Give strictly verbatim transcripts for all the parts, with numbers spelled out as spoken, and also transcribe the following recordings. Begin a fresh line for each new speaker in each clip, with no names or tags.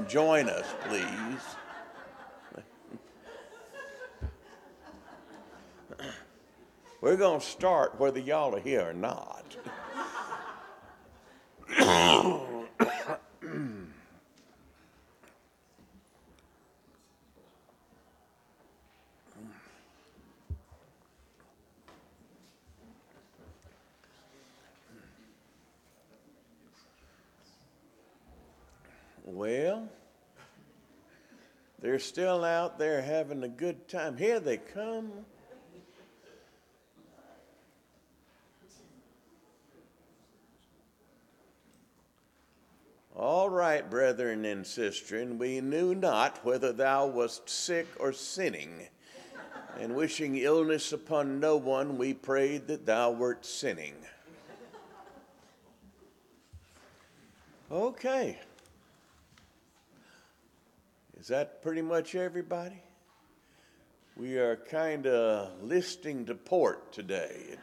and join us, please. We're going to start whether y'all are here or not. Well, they're still out there having a good time. Here they come. All right, brethren and sistren, we knew not whether thou wast sick or sinning, and wishing illness upon no one, we prayed that thou wert sinning. Okay. Is that pretty much everybody? We are kind of listing to port today. It,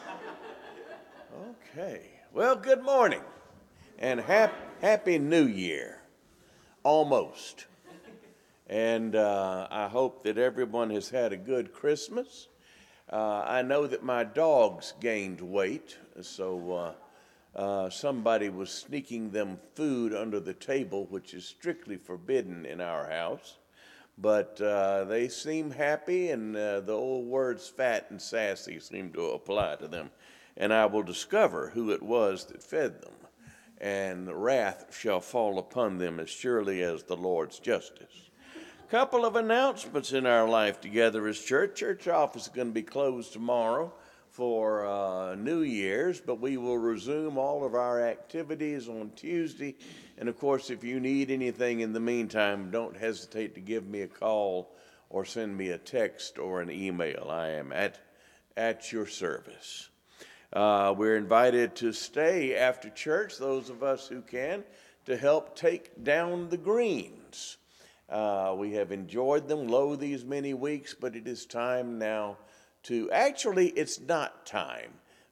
uh, okay. Well, good morning and hap- happy New Year. Almost. And uh, I hope that everyone has had a good Christmas. Uh, I know that my dogs gained weight, so uh, Uh, somebody was sneaking them food under the table, which is strictly forbidden in our house. But uh, they seem happy, and uh, the old words fat and sassy seem to apply to them. And I will discover who it was that fed them, and wrath shall fall upon them as surely as the Lord's justice. Couple of announcements in our life together as church. Church office is going to be closed tomorrow for uh, New Year's, but we will resume all of our activities on Tuesday. And of course, if you need anything in the meantime, don't hesitate to give me a call or send me a text or an email. I am at, at your service. Uh, we're invited to stay after church, those of us who can, to help take down the greens. Uh, we have enjoyed them low these many weeks, but it is time now to, actually, it's not time.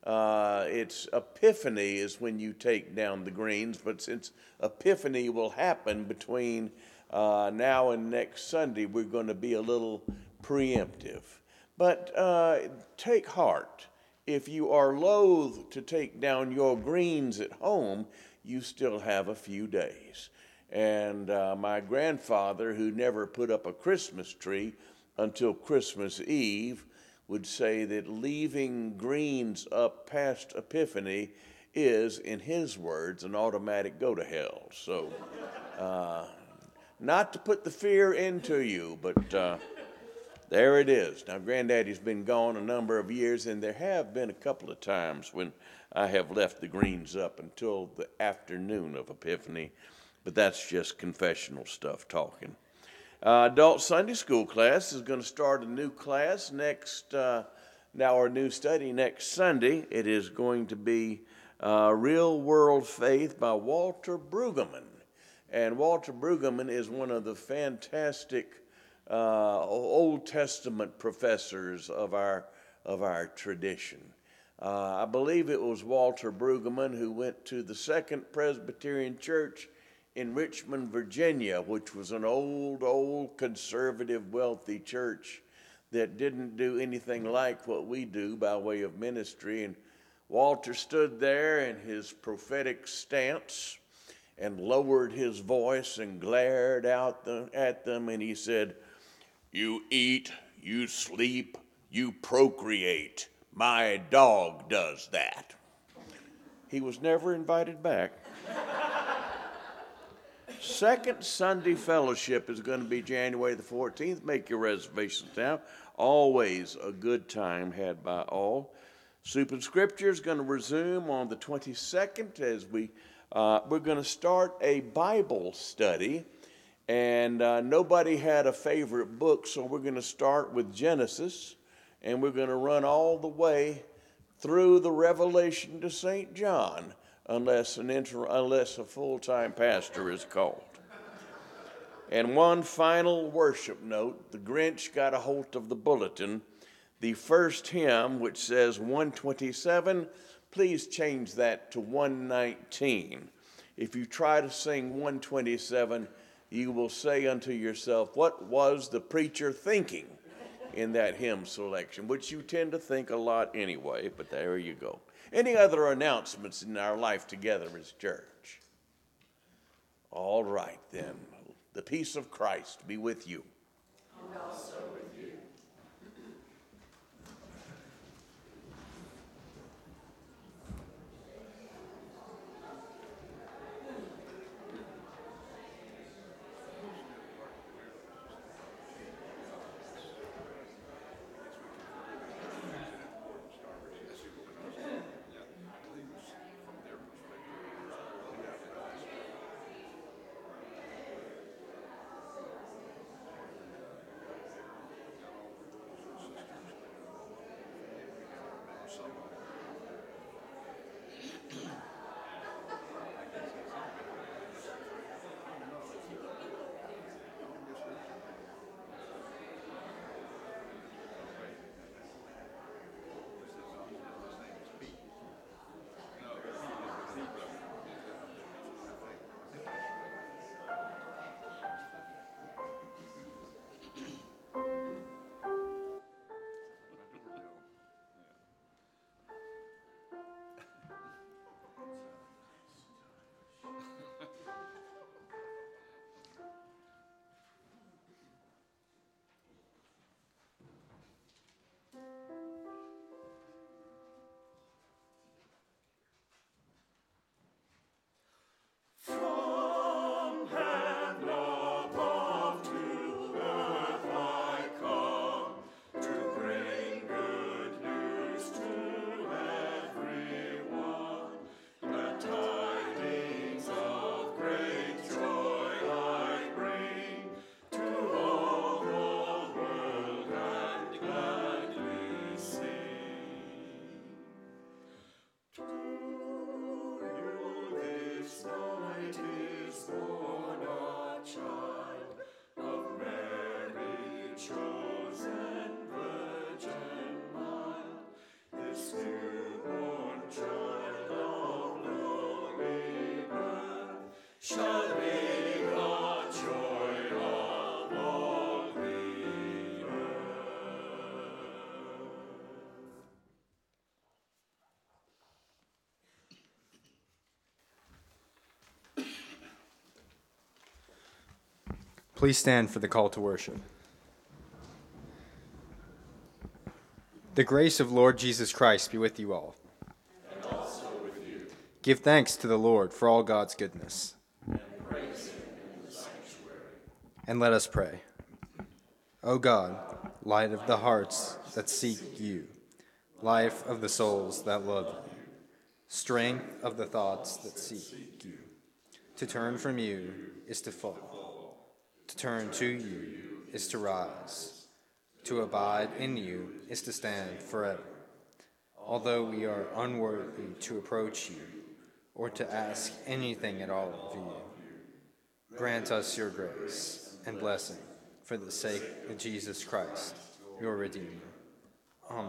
Uh, it's Epiphany is when you take down the greens, but since Epiphany will happen between uh, now and next Sunday, we're going to be a little preemptive. But uh, take heart. If you are loath to take down your greens at home, you still have a few days. And uh, my grandfather, who never put up a Christmas tree until Christmas Eve, would say that leaving greens up past Epiphany is, in his words, an automatic go to hell. So, uh, not to put the fear into you, but uh, there it is. Now, Granddaddy's been gone a number of years, and there have been a couple of times when I have left the greens up until the afternoon of Epiphany, but that's just confessional stuff talking. Uh, adult Sunday school class is going to start a new class next, uh, now our new study next Sunday. It is going to be uh, Real World Faith by Walter Brueggemann. And Walter Brueggemann is one of the fantastic uh, Old Testament professors of our, of our tradition. Uh, I believe it was Walter Brueggemann who went to the Second Presbyterian Church in Richmond, Virginia, which was an old, old, conservative, wealthy church that didn't do anything like what we do by way of ministry. And Walter stood there in his prophetic stance and lowered his voice and glared out the, at them, and he said, "You eat, you sleep, you procreate. My dog does that." He was never invited back. Second Sunday fellowship is going to be January the fourteenth. Make your reservations now. Always a good time had by all. Soup and Scripture is going to resume on the twenty-second as we, uh, we're going to start a Bible study. And uh, nobody had a favorite book, so we're going to start with Genesis. And we're going to run all the way through the Revelation to Saint John. Unless an inter- unless a full-time pastor is called. And one final worship note, the Grinch got a hold of the bulletin. The first hymn, which says one twenty-seven, please change that to one nineteen. If you try to sing one twenty-seven, you will say unto yourself, what was the preacher thinking in that hymn selection? Which you tend to think a lot anyway, but there you go. Any other announcements in our life together as church? All right, then. The peace of Christ be with you.
And also with you.
Please stand for the call to worship. The grace of Lord Jesus Christ be with you all.
And also with you.
Give thanks to the Lord for all God's goodness.
And praise him in the sanctuary.
And let us pray. O God, light of the hearts that seek you, life of the souls that love you, strength of the thoughts that seek you. To turn from you is to fall. To turn to you is to rise. To abide in you is to stand forever. Although we are unworthy to approach you or to ask anything at all of you, grant us your grace and blessing for the sake of Jesus Christ, your Redeemer. Amen.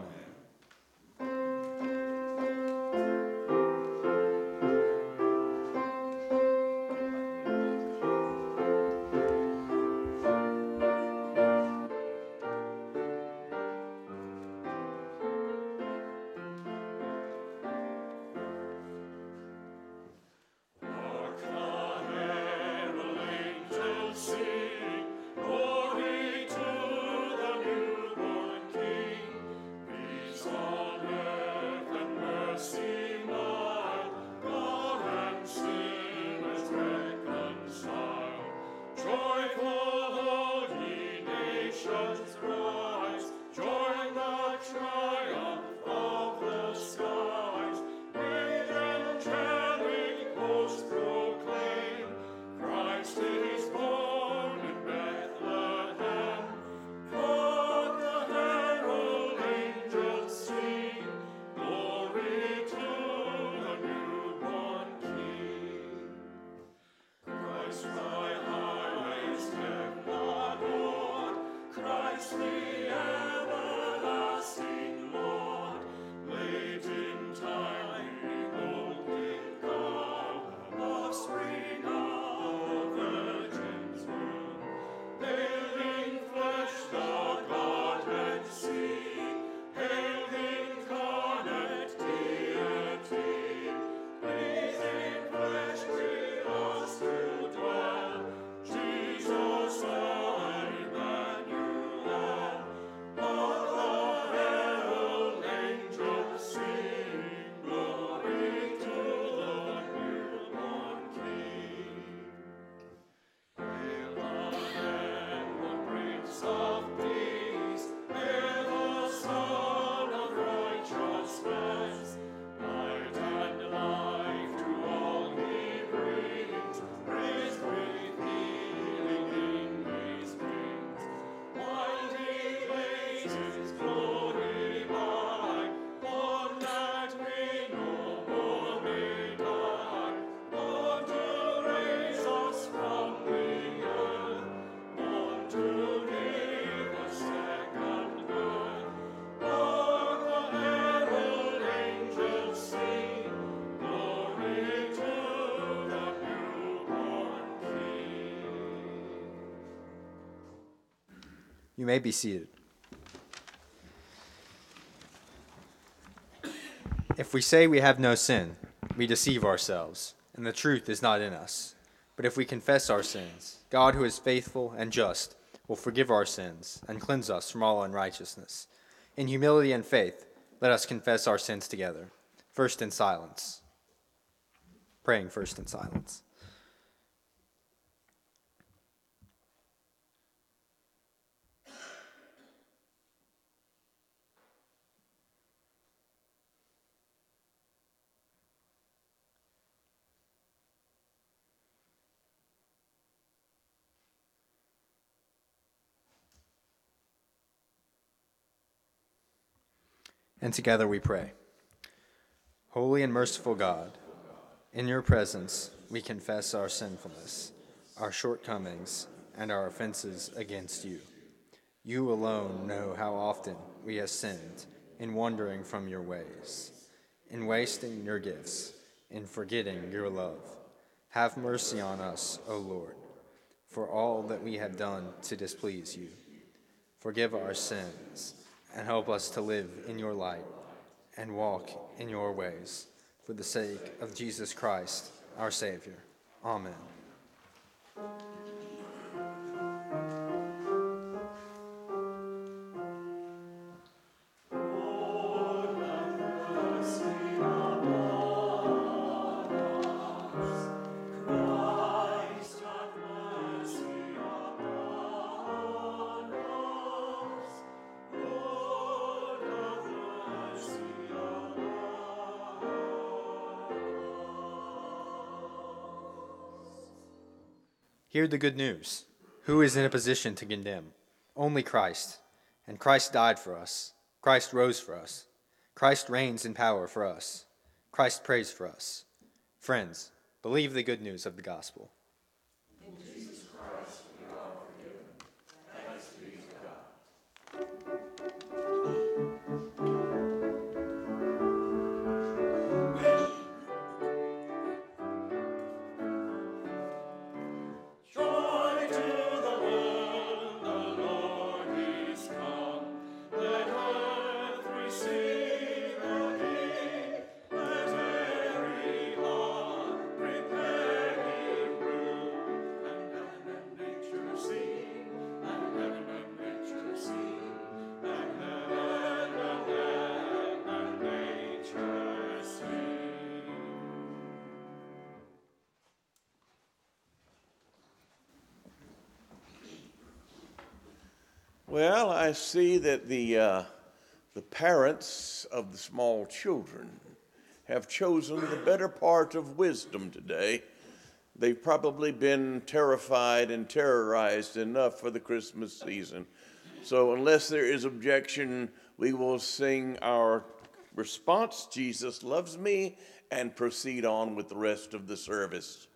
Glory to the newborn King.
You may be seated. If we say we have no sin, we deceive ourselves, and the truth is not in us. But if we confess our sins, God, who is faithful and just, will forgive our sins and cleanse us from all unrighteousness. In humility and faith, let us confess our sins together, first in silence. Praying first in silence. And together we pray. Holy and merciful God, in your presence we confess our sinfulness, our shortcomings, and our offenses against you. You alone know how often we have sinned in wandering from your ways, in wasting your gifts, in forgetting your love. Have mercy on us, O Lord, for all that we have done to displease you. Forgive our sins, and help us to live in your light and walk in your ways, for the sake of Jesus Christ, our Savior. Amen. Hear the good news. Who is in a position to condemn? Only Christ. And Christ died for us. Christ rose for us. Christ reigns in power for us. Christ prays for us. Friends, believe the good news of the gospel.
In Jesus Christ we are forgiven. Thanks be to God.
Well, I see that the uh, the parents of the small children have chosen the better part of wisdom today. They've probably been terrified and terrorized enough for the Christmas season. So unless there is objection, we will sing our response, Jesus Loves Me, and proceed on with the rest of the service.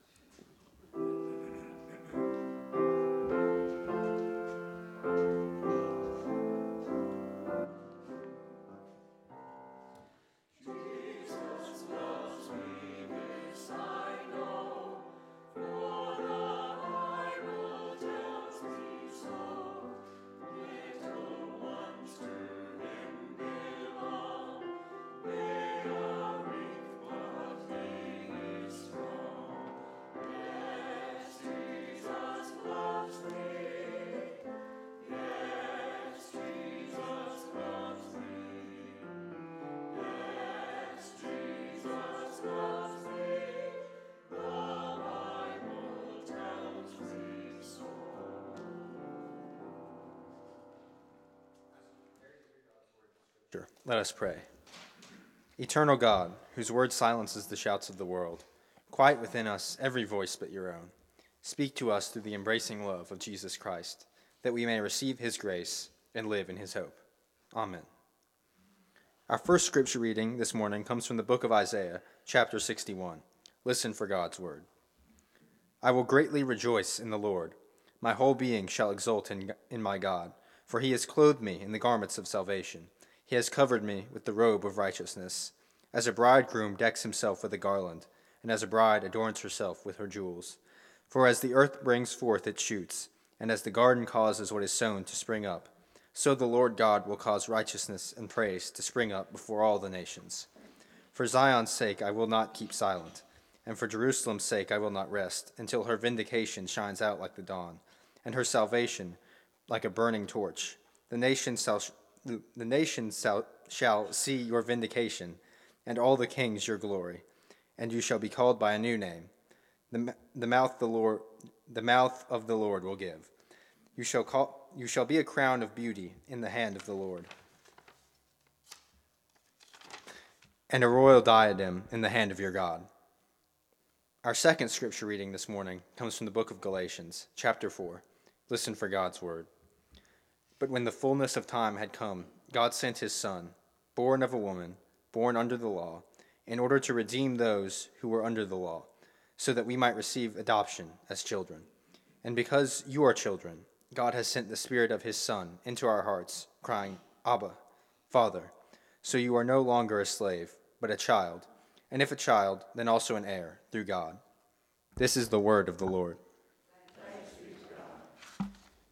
Let us pray. Eternal God, whose word silences the shouts of the world, quiet within us every voice but your own. Speak to us through the embracing love of Jesus Christ, that we may receive his grace and live in his hope. Amen. Our first scripture reading this morning comes from the book of Isaiah, chapter sixty-one. Listen for God's word. I will greatly rejoice in the Lord. My whole being shall exult in, in my God, for he has clothed me in the garments of salvation. He has covered me with the robe of righteousness, as a bridegroom decks himself with a garland, and as a bride adorns herself with her jewels. For as the earth brings forth its shoots, and as the garden causes what is sown to spring up, so the Lord God will cause righteousness and praise to spring up before all the nations. For Zion's sake I will not keep silent, and for Jerusalem's sake I will not rest, until her vindication shines out like the dawn, and her salvation like a burning torch. The nations shall, the nations shall, shall see your vindication, and all the kings your glory, and you shall be called by a new name. The, the mouth the Lord, the mouth of the Lord will give. You shall call, you shall be a crown of beauty in the hand of the Lord, and a royal diadem in the hand of your God. Our second scripture reading this morning comes from the book of Galatians, chapter four. Listen for God's word. But when the fullness of time had come, God sent his Son, born of a woman, born under the law, in order to redeem those who were under the law, so that we might receive adoption as children. And because you are children, God has sent the Spirit of his Son into our hearts, crying, Abba, Father. So you are no longer a slave, but a child, and if a child, then also an heir through God. This is the word of the Lord.
Thanks be to God.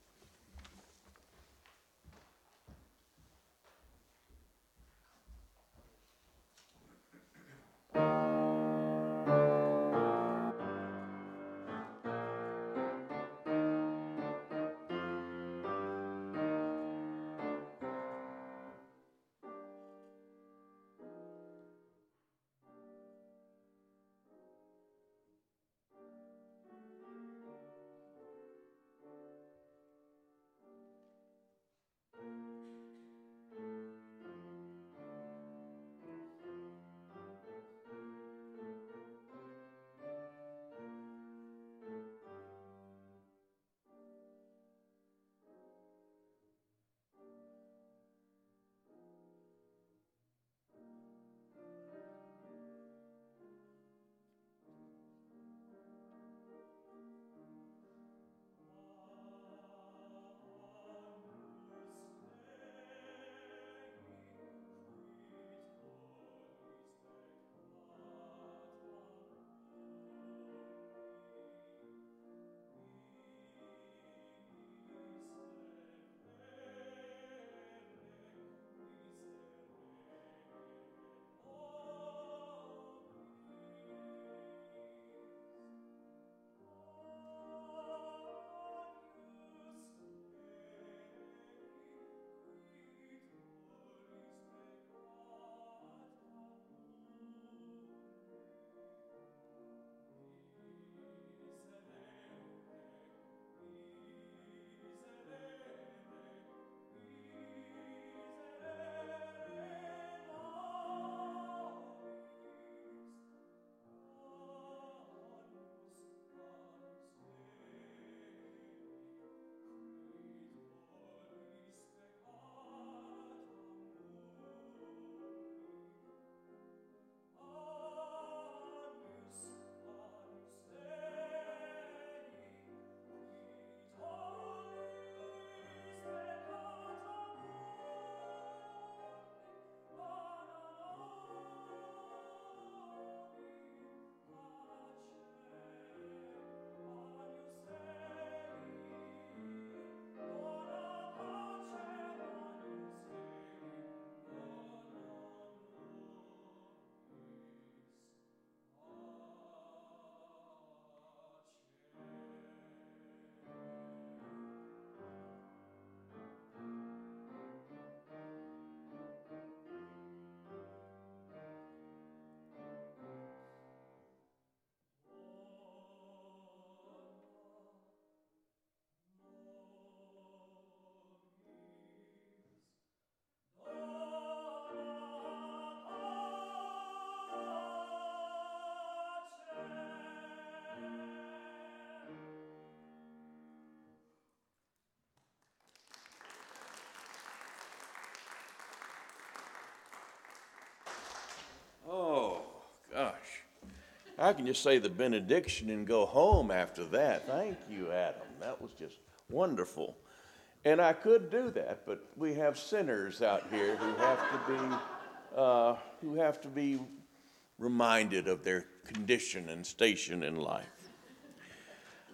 I can just say the benediction and go home after that. Thank you, Adam. That was just wonderful. And I could do that, but we have sinners out here who have to be uh, who have to be reminded of their condition and station in life.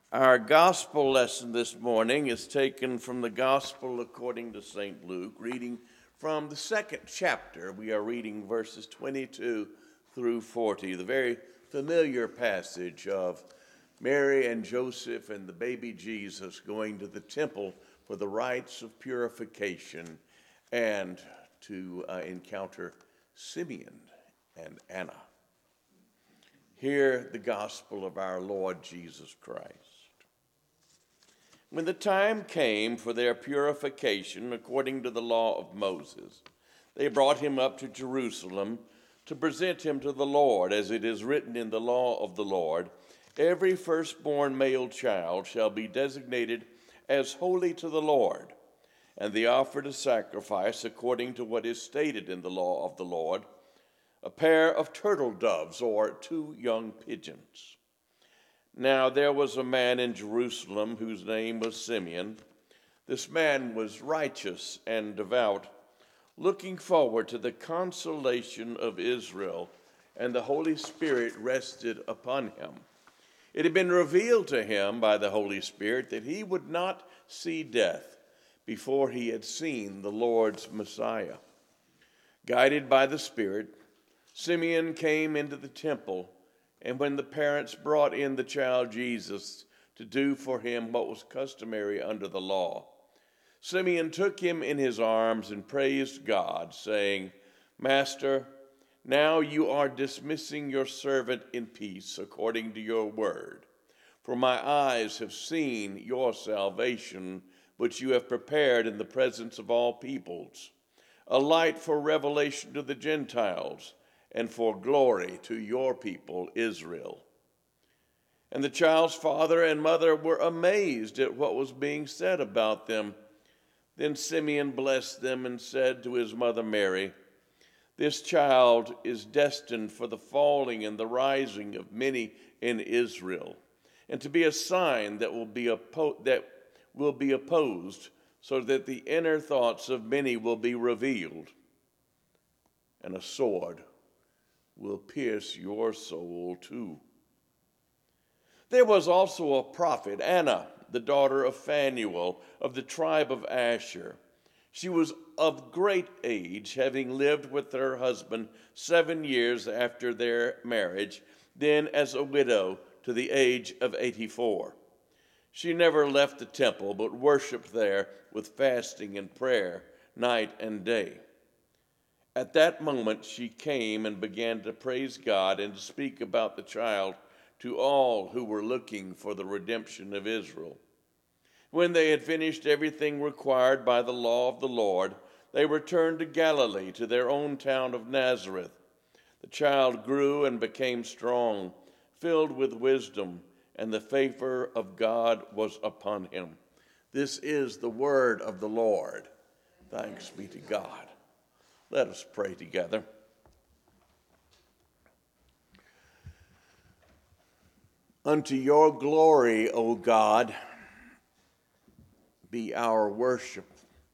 Our gospel lesson this morning is taken from the Gospel according to Saint Luke, reading from the second chapter. We are reading verses twenty-two through forty, the very familiar passage of Mary and Joseph and the baby Jesus going to the temple for the rites of purification and to uh, encounter Simeon and Anna. Hear the gospel of our Lord Jesus Christ. When the time came for their purification according to the law of Moses, they brought him up to Jerusalem to present him to the Lord, as it is written in the law of the Lord, every firstborn male child shall be designated as holy to the Lord, and the offered a sacrifice according to what is stated in the law of the Lord, a pair of turtle doves or two young pigeons. Now there was a man in Jerusalem whose name was Simeon. This man was righteous and devout, looking forward to the consolation of Israel, and the Holy Spirit rested upon him. It had been revealed to him by the Holy Spirit that he would not see death before he had seen the Lord's Messiah. Guided by the Spirit, Simeon came into the temple, and when the parents brought in the child Jesus to do for him what was customary under the law, Simeon took him in his arms and praised God, saying, Master, now you are dismissing your servant in peace according to your word. For my eyes have seen your salvation, which you have prepared in the presence of all peoples, a light for revelation to the Gentiles, and for glory to your people Israel. And the child's father and mother were amazed at what was being said about them. Then Simeon blessed them and said to his mother Mary, This child is destined for the falling and the rising of many in Israel, and to be a sign that will be oppo- that will be opposed, so that the inner thoughts of many will be revealed, and a sword will pierce your soul too. There was also a prophet, Anna, the daughter of Phanuel, of the tribe of Asher. She was of great age, having lived with her husband seven years after their marriage, then as a widow to the age of eighty-four. She never left the temple, but worshiped there with fasting and prayer night and day. At that moment she came and began to praise God and to speak about the child to all who were looking for the redemption of Israel. When they had finished everything required by the law of the Lord, they returned to Galilee, to their own town of Nazareth. The child grew and became strong, filled with wisdom, and the favor of God was upon him. This is the word of the Lord. Thanks be to God. Let us pray together. Unto your glory, O God, be our worship.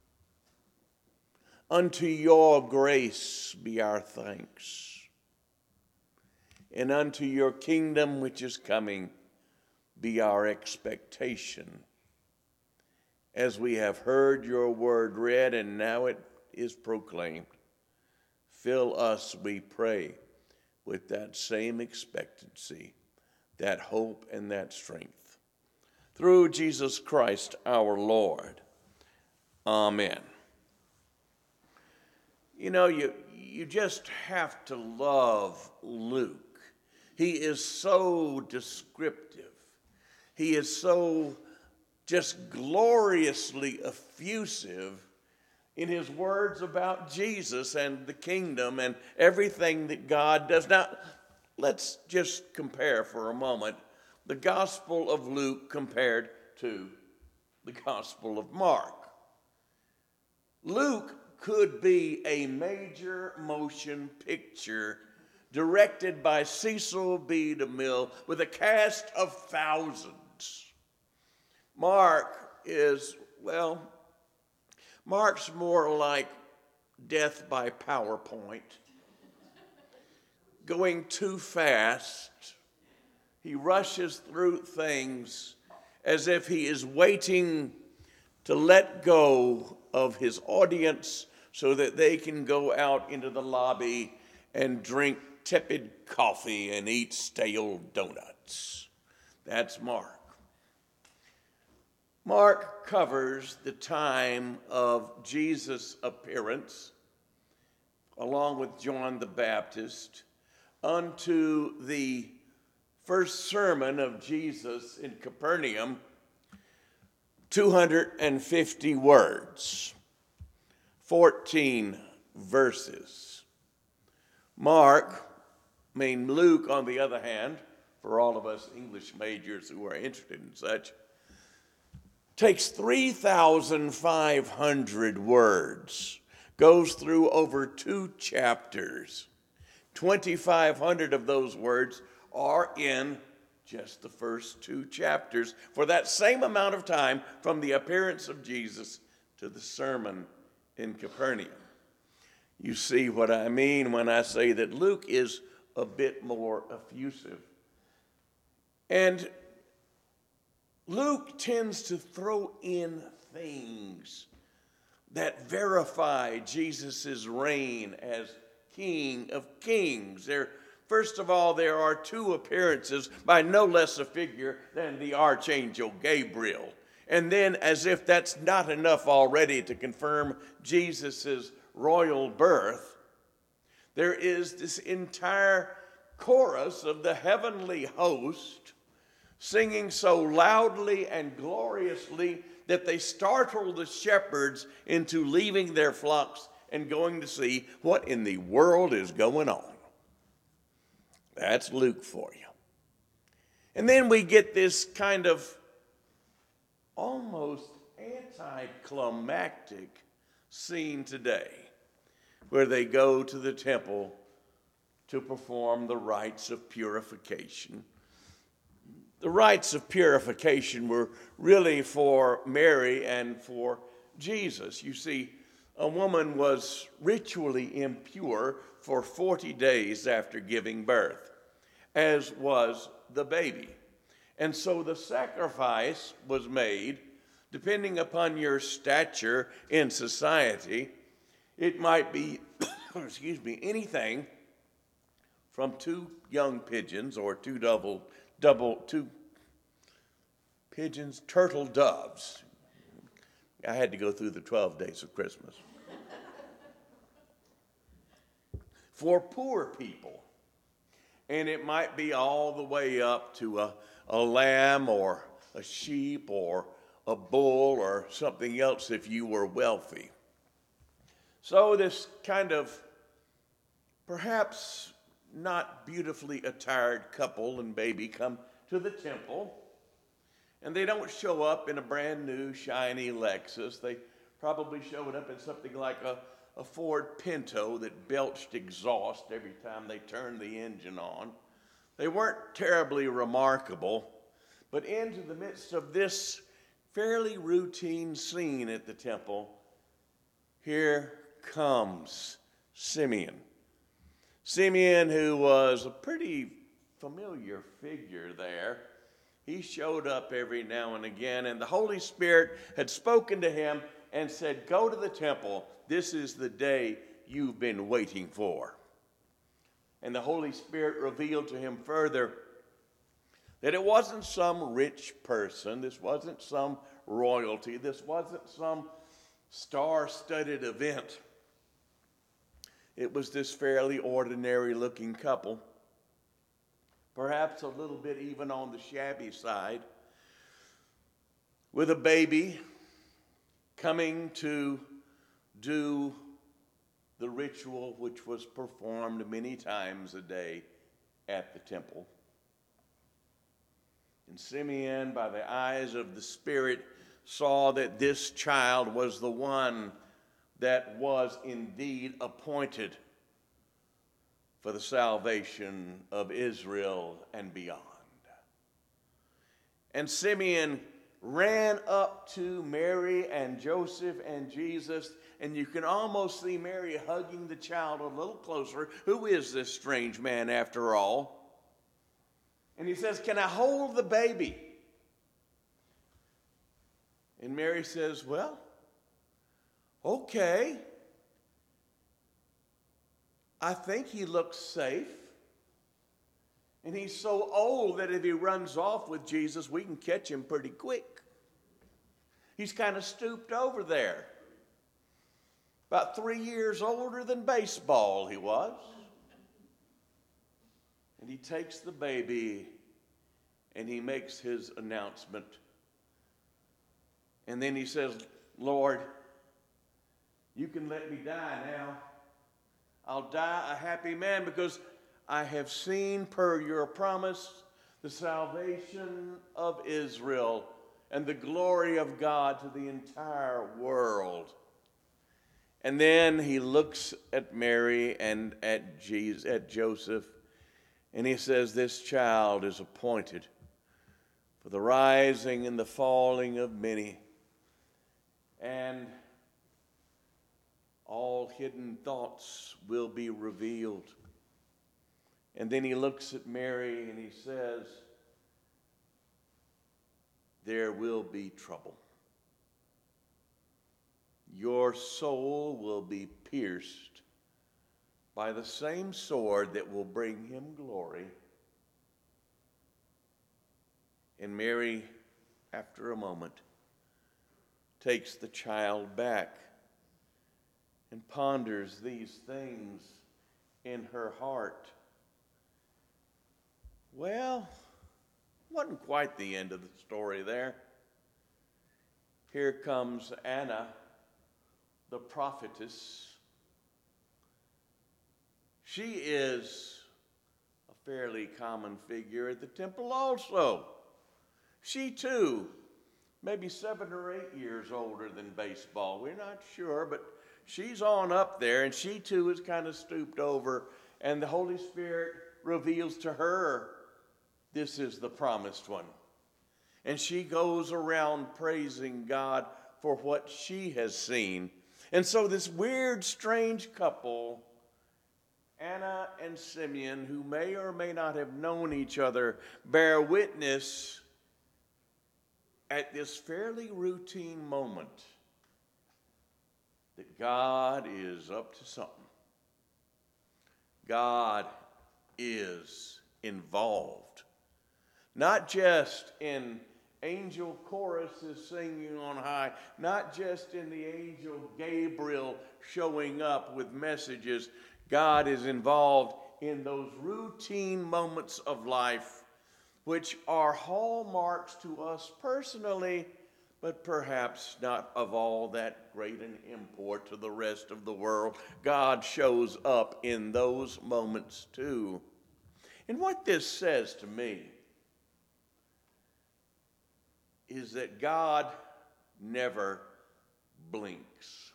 Unto your grace be our thanks. And unto your kingdom which is coming be our expectation. As we have heard your word read and now it is proclaimed, fill us, we pray, with that same expectancy, that hope, and that strength. Through Jesus Christ our Lord. Amen. You know, you, you just have to love Luke. He is so descriptive. He is so just gloriously effusive in his words about Jesus and the kingdom and everything that God does. Now, let's just compare for a moment the Gospel of Luke compared to the Gospel of Mark. Luke could be a major motion picture directed by Cecil B. DeMille with a cast of thousands. Mark is, well, Mark's more like death by PowerPoint. Going too fast. He rushes through things as if he is waiting to let go of his audience so that they can go out into the lobby and drink tepid coffee and eat stale donuts. That's Mark. Mark covers the time of Jesus' appearance, along with John the Baptist, unto the first sermon of Jesus in Capernaum, two hundred fifty words, fourteen verses. Mark, I mean Luke, on the other hand, for all of us English majors who are interested in such, takes three thousand five hundred words, goes through over two chapters. twenty-five hundred of those words are in just the first two chapters for that same amount of time from the appearance of Jesus to the sermon in Capernaum. You see what I mean when I say that Luke is a bit more effusive. And Luke tends to throw in things that verify Jesus' reign as King of Kings. There, first of all, there are two appearances by no less a figure than the Archangel Gabriel. And then, as if that's not enough already to confirm Jesus' royal birth, there is this entire chorus of the heavenly host singing so loudly and gloriously that they startle the shepherds into leaving their flocks and going to see what in the world is going on. That's Luke for you. And then we get this kind of almost anticlimactic scene today where they go to the temple to perform the rites of purification. The rites of purification were really for Mary and for Jesus. You see, a woman was ritually impure for forty days after giving birth, as was the baby. And so the sacrifice was made, depending upon your stature in society. It might be, excuse me, anything from two young pigeons or two double double, two pigeons, turtle doves. I had to go through the twelve days of Christmas. For poor people. And it might be all the way up to a, a lamb or a sheep or a bull or something else if you were wealthy. So this kind of perhaps not beautifully attired couple and baby come to the temple, and they don't show up in a brand new shiny Lexus. They probably showed up in something like a, a Ford Pinto that belched exhaust every time they turned the engine on. They weren't terribly remarkable, but into the midst of this fairly routine scene at the temple, here comes Simeon. Simeon, who was a pretty familiar figure there, he showed up every now and again, and the Holy Spirit had spoken to him and said, "Go to the temple. This is the day you've been waiting for." And the Holy Spirit revealed to him further that it wasn't some rich person, this wasn't some royalty, this wasn't some star-studded event. It was this fairly ordinary-looking couple, perhaps a little bit even on the shabby side, with a baby coming to do the ritual which was performed many times a day at the temple. And Simeon, by the eyes of the Spirit, saw that this child was the one that was indeed appointed for the salvation of Israel and beyond. And Simeon ran up to Mary and Joseph and Jesus, and you can almost see Mary hugging the child a little closer. Who is this strange man after all? And he says, "Can I hold the baby?" And Mary says, well, okay. I think he looks safe. And he's so old that if he runs off with Jesus, we can catch him pretty quick. He's kind of stooped over there. About three years older than baseball he was. And he takes the baby and he makes his announcement. And then he says, Lord, you can let me die now. I'll die a happy man because I have seen per your promise the salvation of Israel and the glory of God to the entire world. And then he looks at Mary and at Jesus, at Joseph, and he says, this child is appointed for the rising and the falling of many, and all hidden thoughts will be revealed. And then he looks at Mary and he says, there will be trouble. Your soul will be pierced by the same sword that will bring him glory. And Mary, after a moment, takes the child back and ponders these things in her heart. Well, wasn't quite the end of the story there. Here comes Anna, the prophetess. She is a fairly common figure at the temple also. She too, maybe seven or eight years older than baseball. We're not sure, but she's on up there, and she too is kind of stooped over, and the Holy Spirit reveals to her, this is the promised one. And she goes around praising God for what she has seen. And so this weird, strange couple, Anna and Simeon, who may or may not have known each other, bear witness at this fairly routine moment that God is up to something. God is involved. Not just in angel choruses singing on high, not just in the angel Gabriel showing up with messages. God is involved in those routine moments of life, which are hallmarks to us personally, but perhaps not of all that great an import to the rest of the world. God shows up in those moments too. And what this says to me is that God never blinks.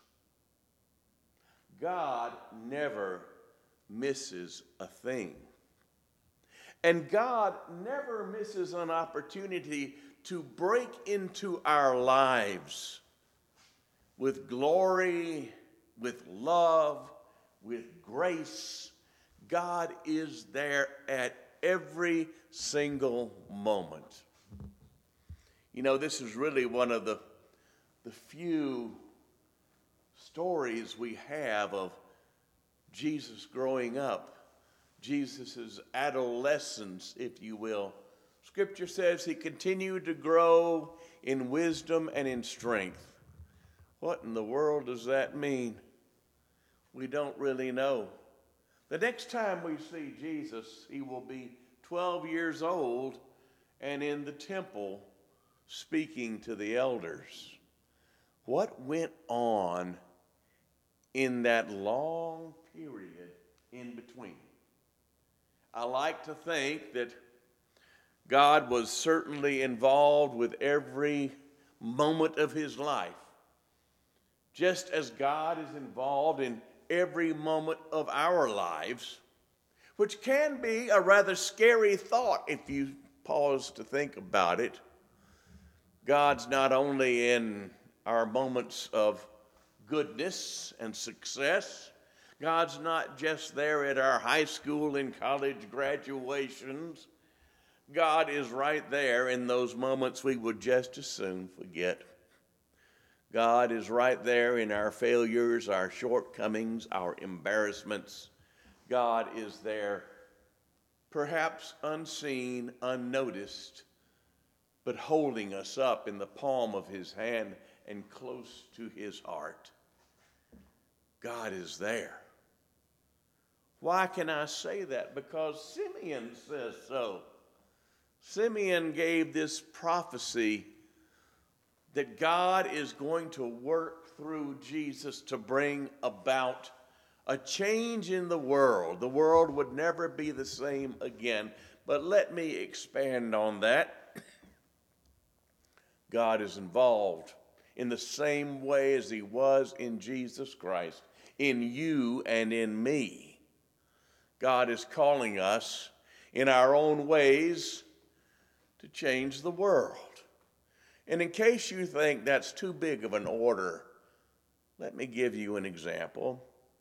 God never misses a thing. And God never misses an opportunity to break into our lives with glory, with love, with grace. God is there at every single moment. You know, this is really one of the, the few stories we have of Jesus growing up, Jesus' adolescence, if you will. Scripture says he continued to grow in wisdom and in strength. What in the world does that mean? We don't really know. The next time we see Jesus, he will be twelve years old and in the temple speaking to the elders. What went on in that long period in between? I like to think that God was certainly involved with every moment of his life, just as God is involved in every moment of our lives, which can be a rather scary thought if you pause to think about it. God's not only in our moments of goodness and success. God's not just there at our high school and college graduations. God is right there in those moments we would just as soon forget. God is right there in our failures, our shortcomings, our embarrassments. God is there, perhaps unseen, unnoticed, but holding us up in the palm of his hand and close to his heart. God is there. Why can I say that? Because Simeon says so. Simeon gave this prophecy that God is going to work through Jesus to bring about a change in the world. The world would never be the same again. But let me expand on that. God is involved in the same way as he was in Jesus Christ, in you and in me. God is calling us in our own ways to change the world. And in case you think that's too big of an order, let me give you an example.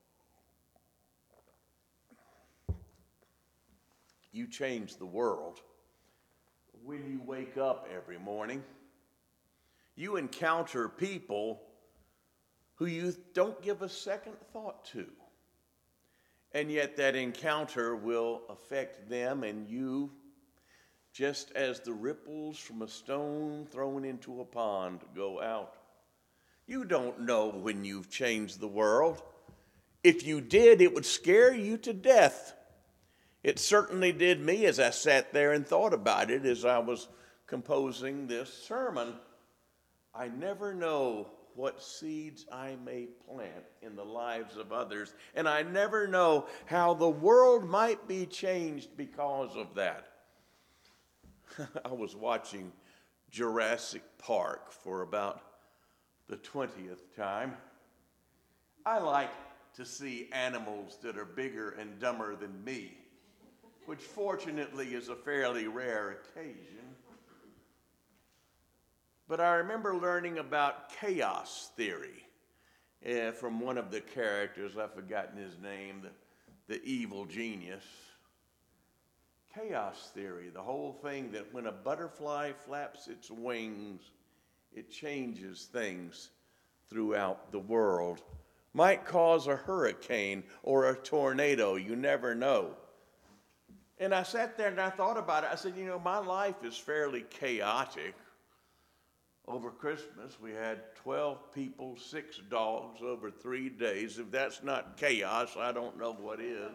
You change the world when you wake up every morning. You encounter people who you don't give a second thought to. And yet that encounter will affect them and you just as the ripples from a stone thrown into a pond go out. You don't know when you've changed the world. If you did, it would scare you to death. It certainly did me as I sat there and thought about it as I was composing this sermon. I never know what seeds I may plant in the lives of others, and I never know how the world might be changed because of that. I was watching Jurassic Park for about the twentieth time. I like to see animals that are bigger and dumber than me, which fortunately is a fairly rare occasion. But I remember learning about chaos theory uh, from one of the characters. I've forgotten his name, the, the evil genius. Chaos theory, the whole thing that when a butterfly flaps its wings, it changes things throughout the world. Might cause a hurricane or a tornado, you never know. And I sat there and I thought about it. I said, you know, my life is fairly chaotic. Over Christmas, we had twelve people, six dogs over three days. If that's not chaos, I don't know what is.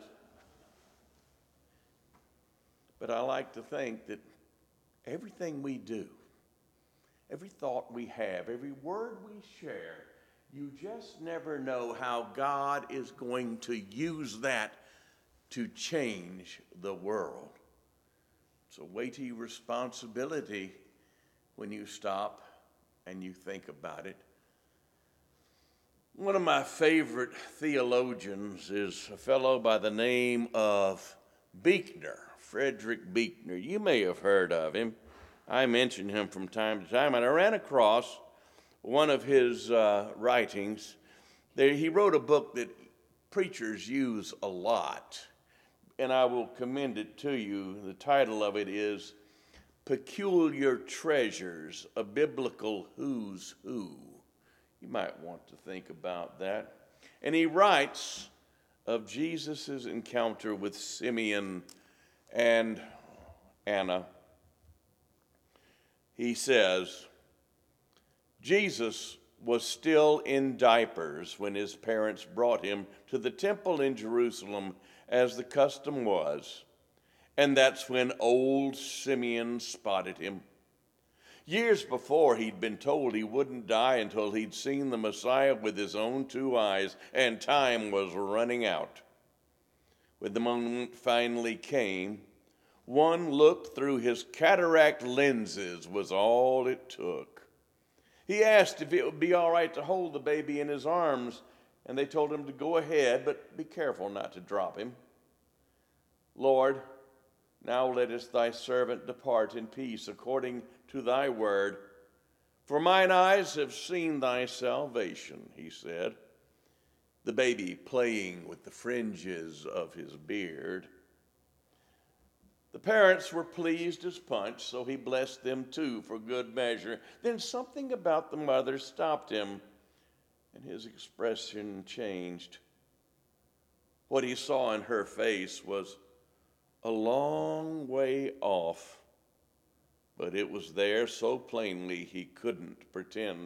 But I like to think that everything we do, every thought we have, every word we share, you just never know how God is going to use that to change the world. It's a weighty responsibility when you stop and you think about it. One of my favorite theologians is a fellow by the name of Buechner, Frederick Buechner. You may have heard of him. I mention him from time to time, and I ran across one of his uh, writings. There, he wrote a book that preachers use a lot, and I will commend it to you. The title of it is Peculiar Treasures, a Biblical Who's Who. You might want to think about that. And he writes of Jesus' encounter with Simeon and Anna. He says, Jesus was still in diapers when his parents brought him to the temple in Jerusalem, as the custom was. And that's when old Simeon spotted him. Years before, he'd been told he wouldn't die until he'd seen the Messiah with his own two eyes, and time was running out. When the moment finally came, one look through his cataract lenses was all it took. He asked if it would be all right to hold the baby in his arms, and they told him to go ahead, but be careful not to drop him. Lord, now lettest thy servant depart in peace according to thy word. For mine eyes have seen thy salvation, he said, the baby playing with the fringes of his beard. The parents were pleased as punch, so he blessed them too for good measure. Then something about the mother stopped him, and his expression changed. What he saw in her face was a long way off, but it was there so plainly he couldn't pretend.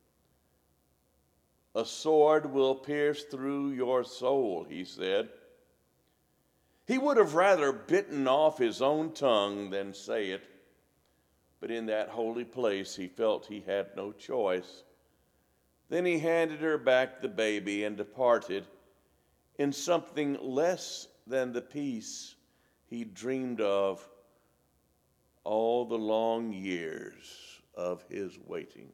A sword will pierce through your soul, he said. He would have rather bitten off his own tongue than say it, but in that holy place he felt he had no choice. Then he handed her back the baby and departed in something less than the peace he dreamed of all the long years of his waiting.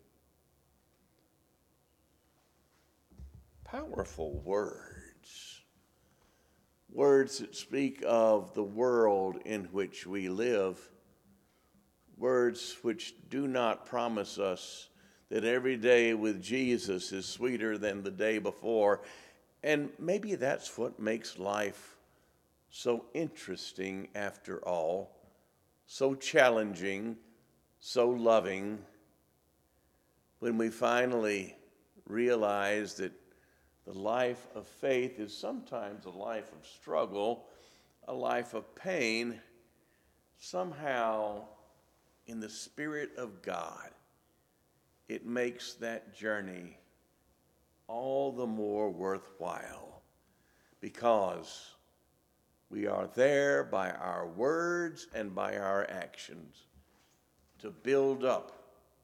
Powerful words. Words that speak of the world in which we live. Words which do not promise us that every day with Jesus is sweeter than the day before. And maybe that's what makes life so interesting after all, so challenging, so loving, when we finally realize that the life of faith is sometimes a life of struggle, a life of pain. Somehow, in the Spirit of God, it makes that journey all the more worthwhile, because we are there by our words and by our actions to build up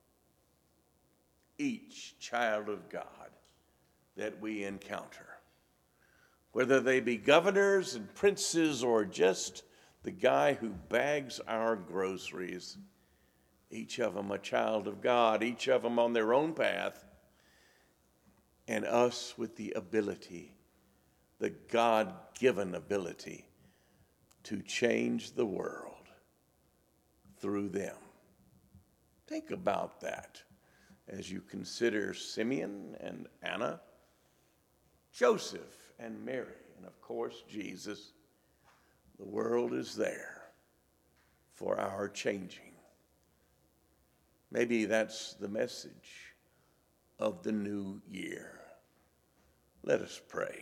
each child of God that we encounter, whether they be governors and princes or just the guy who bags our groceries. Each of them a child of God, each of them on their own path, and us with the ability, the God-given ability, to change the world through them. Think about that as you consider Simeon and Anna, Joseph and Mary, and of course Jesus. The world is there for our changing. Maybe that's the message of the new year. Let us pray.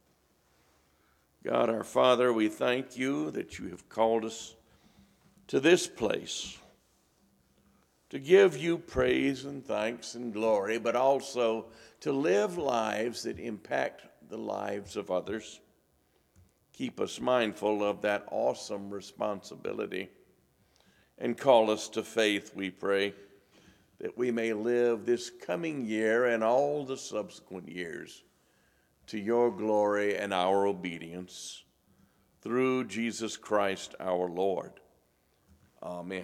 God our Father, we thank you that you have called us to this place to give you praise and thanks and glory, but also to live lives that impact the lives of others. Keep us mindful of that awesome responsibility and call us to faith, we pray, that we may live this coming year and all the subsequent years to your glory and our obedience, through Jesus Christ our Lord. Amen.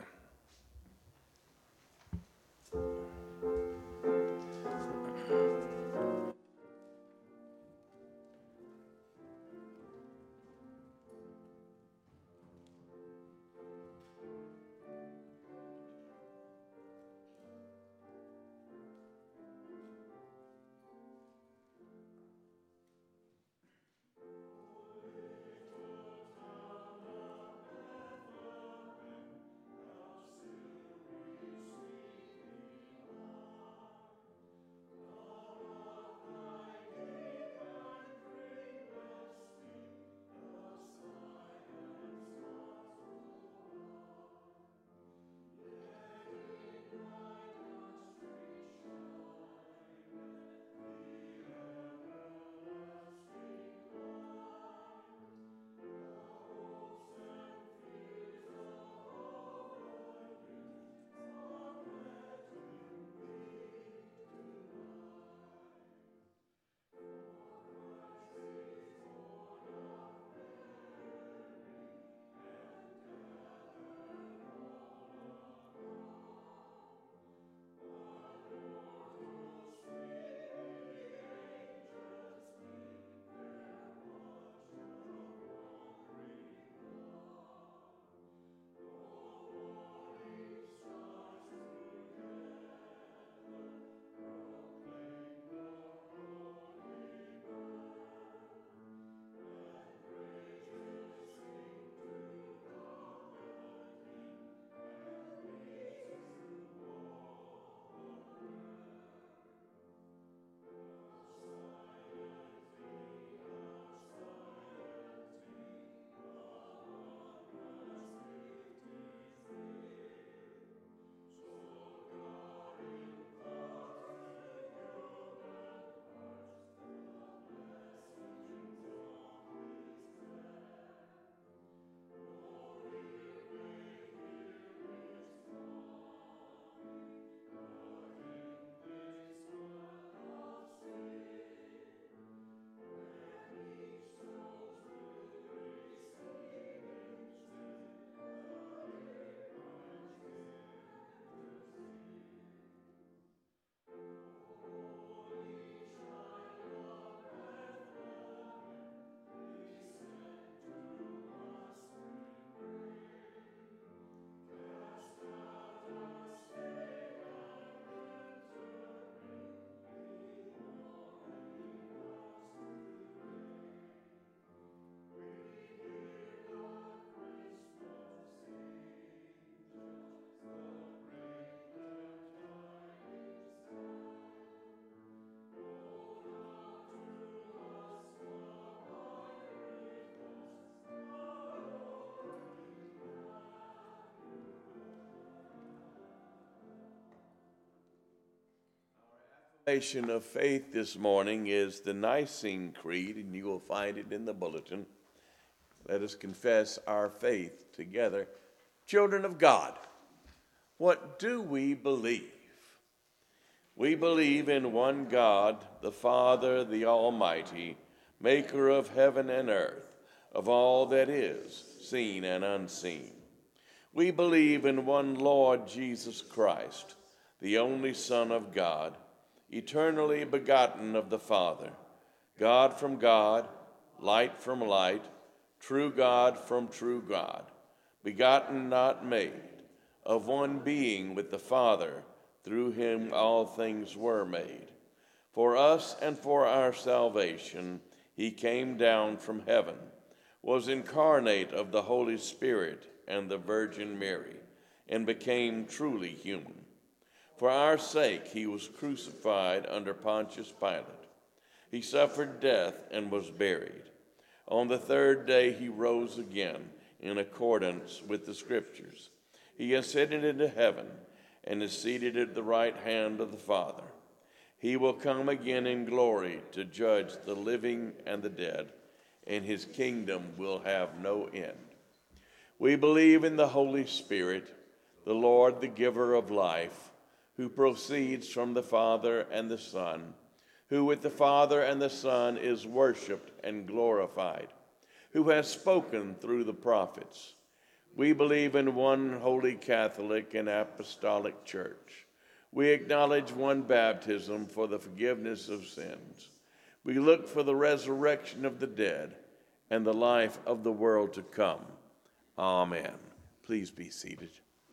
Confession of faith this morning is the Nicene Creed, and you will find it in the bulletin. Let us confess our faith together. Children of God, what do we believe? We believe in one God, the Father, the Almighty, maker of heaven and earth, of all that is, seen and unseen. We believe in one Lord Jesus Christ, the only Son of God, eternally begotten of the Father, God from God, light from light, true God from true God, begotten, not made, of one being with the Father, through him all things were made. For us and for our salvation he came down from heaven, was incarnate of the Holy Spirit and the Virgin Mary, and became truly human. For our sake he was crucified under Pontius Pilate. He suffered death and was buried. On the third day he rose again in accordance with the Scriptures. He ascended into heaven and is seated at the right hand of the Father. He will come again in glory to judge the living and the dead, and his kingdom will have no end. We believe in the Holy Spirit, the Lord, the giver of life, who proceeds from the Father and the Son, who with the Father and the Son is worshiped and glorified, who has spoken through the prophets. We believe in one holy Catholic and apostolic church. We acknowledge one baptism for the forgiveness of sins. We look for the resurrection of the dead and the life of the world to come. Amen. Please be seated.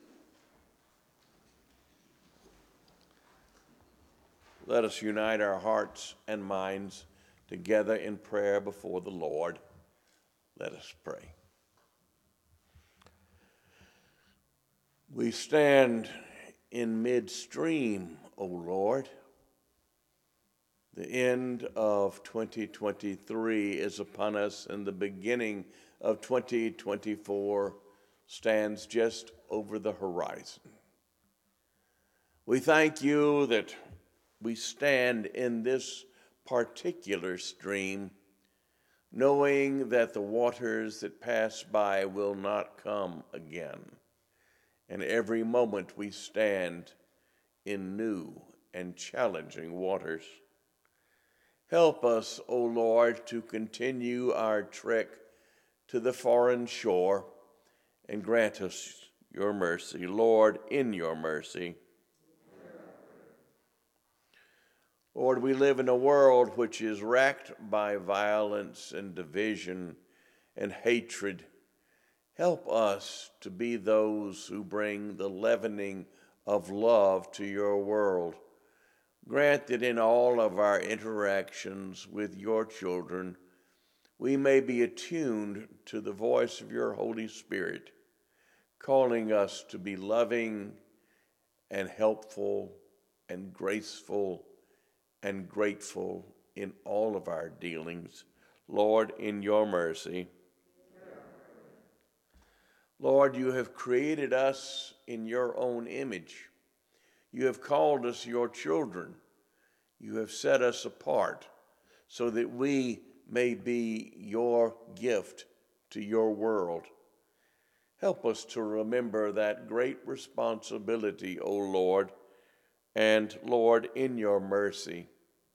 Let us unite our hearts and minds together in prayer before the Lord. Let us pray. We stand in midstream, O Lord. The end of twenty twenty-three is upon us, and the beginning of twenty twenty-four stands just over the horizon. We thank you that we stand in this particular stream, knowing that the waters that pass by will not come again. And every moment we stand in new and challenging waters. Help us, O Lord, to continue our trek to the foreign shore, and grant us your mercy. Lord, in your mercy. Lord, we live in a world which is racked by violence and division and hatred. Help us to be those who bring the leavening of love to your world. Grant that in all of our interactions with your children, we may be attuned to the voice of your Holy Spirit, calling us to be loving and helpful and graceful and grateful in all of our dealings. Lord, in your mercy. Lord, you have created us in your own image. You have called us your children. You have set us apart so that we may be your gift to your world. Help us to remember that great responsibility, O Lord, and Lord, in your mercy,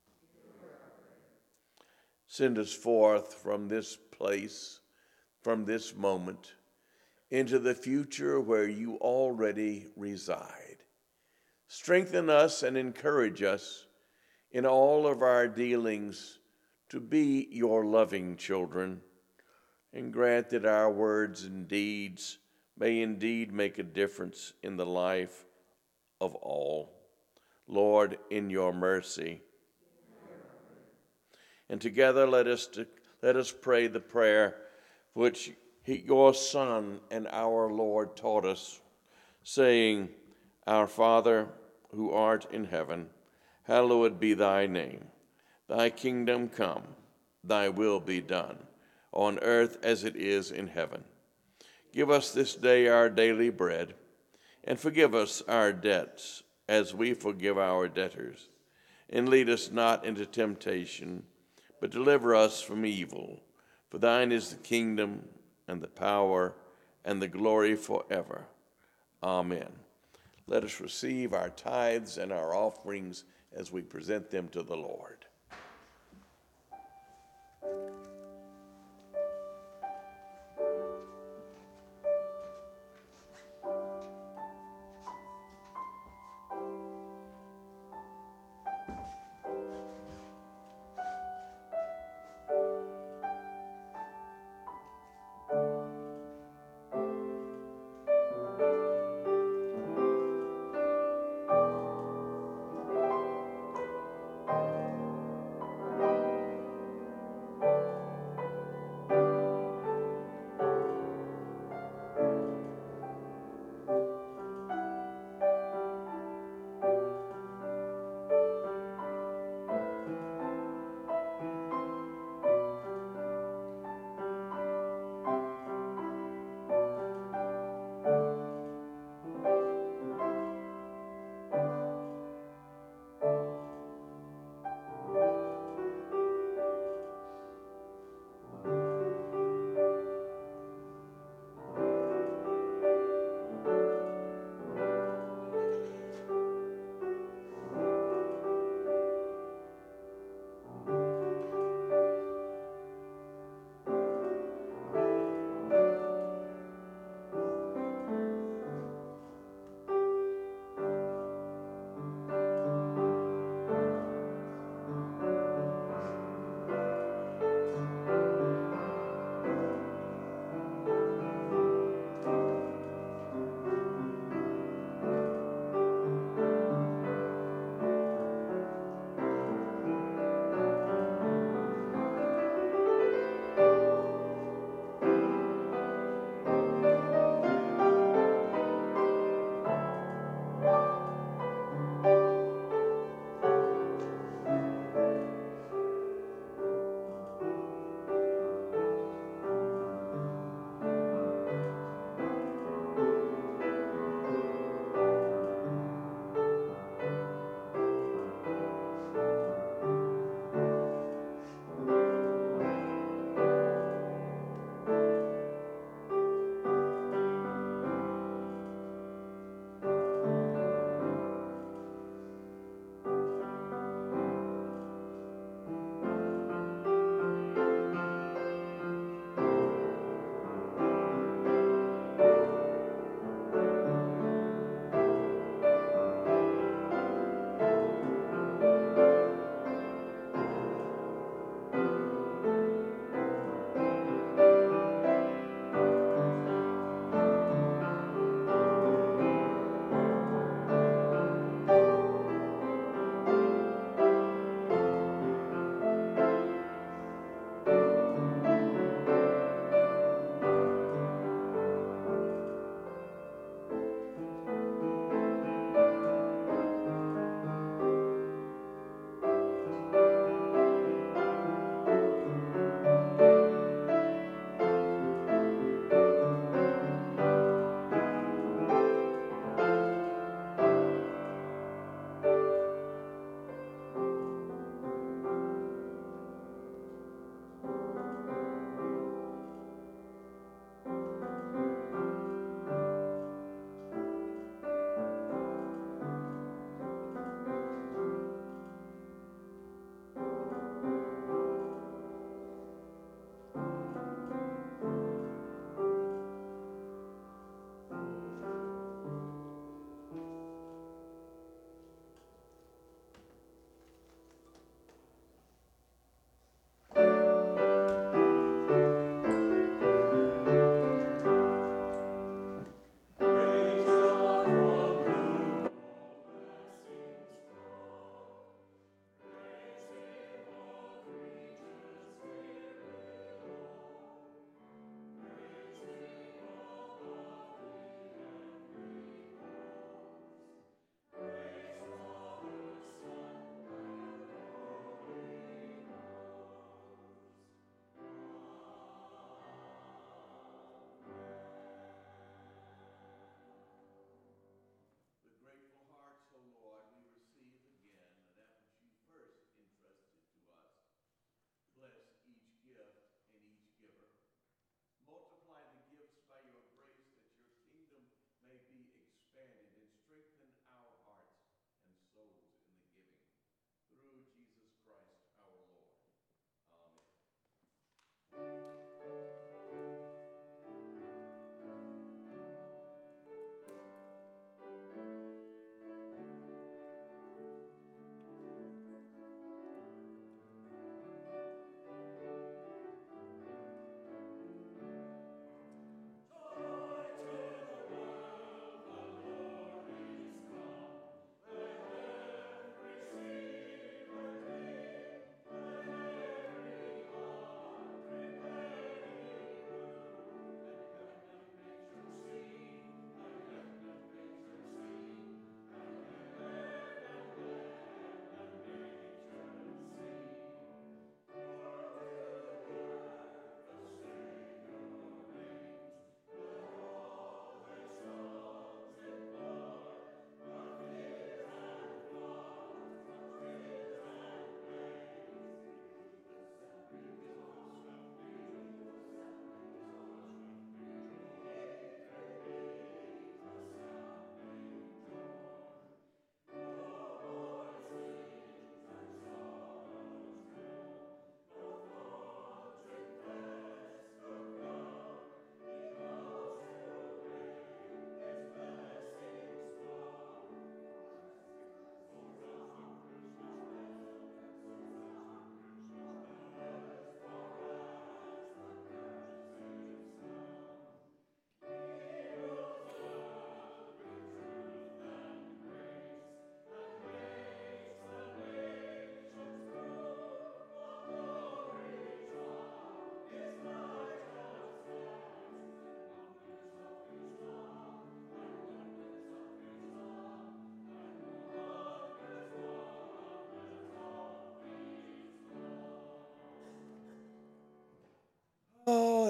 send us forth from this place, from this moment, into the future where you already reside. Strengthen us and encourage us in all of our dealings to be your loving children, and grant that our words and deeds may indeed make a difference in the life of all. Lord, in your mercy. And together let us to, let us pray the prayer which he, your Son and our Lord taught us, saying, Our Father, who art in heaven, hallowed be thy name. Thy kingdom come, thy will be done, on earth as it is in heaven. Give us this day our daily bread, and forgive us our debts as we forgive our debtors. and lead us not into temptation, but deliver us from evil. For thine is the kingdom, and the power, and the glory forever. Amen. Let us receive our tithes and our offerings as we present them to the Lord.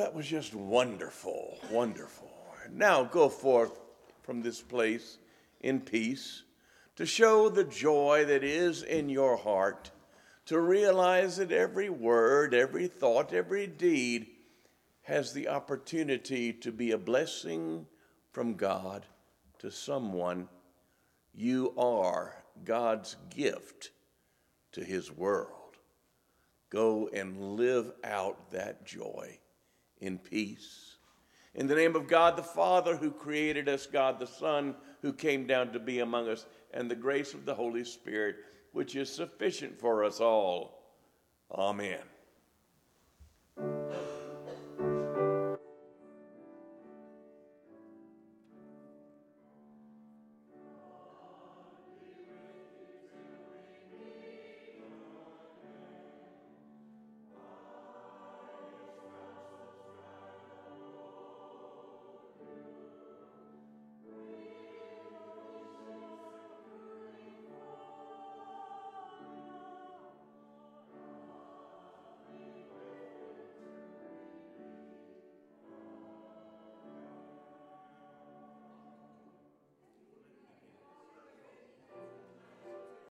that was just wonderful, wonderful. Now go forth from this place in peace to show the joy that is in your heart, to realize that every word, every thought, every deed has the opportunity to be a blessing from God to someone. You are God's gift to his world. Go and live out that joy in peace. In the name of God the Father, who created us, God the Son, who came down to be among us, and the grace of the Holy Spirit, which is sufficient for us all. Amen.